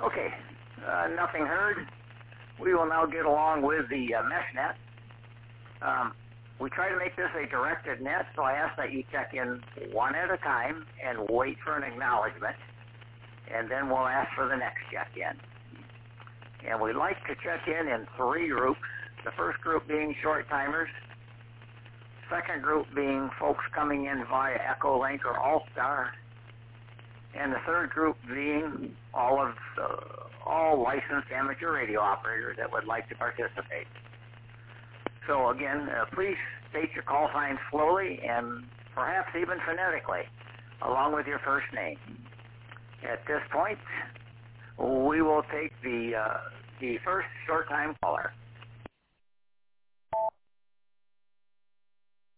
Okay, nothing heard. We will now get along with the mesh net. We try to make this a directed net, so I ask that you check in one at a time and wait for an acknowledgement, and then we'll ask for the next check-in. And we like to check in 3 groups. The first group being short timers, second group being folks coming in via Echolink or All-Star, and the third group being all licensed amateur radio operators that would like to participate. So again, please state your call sign slowly and perhaps even phonetically, along with your first name. At this point, we will take the first short time caller.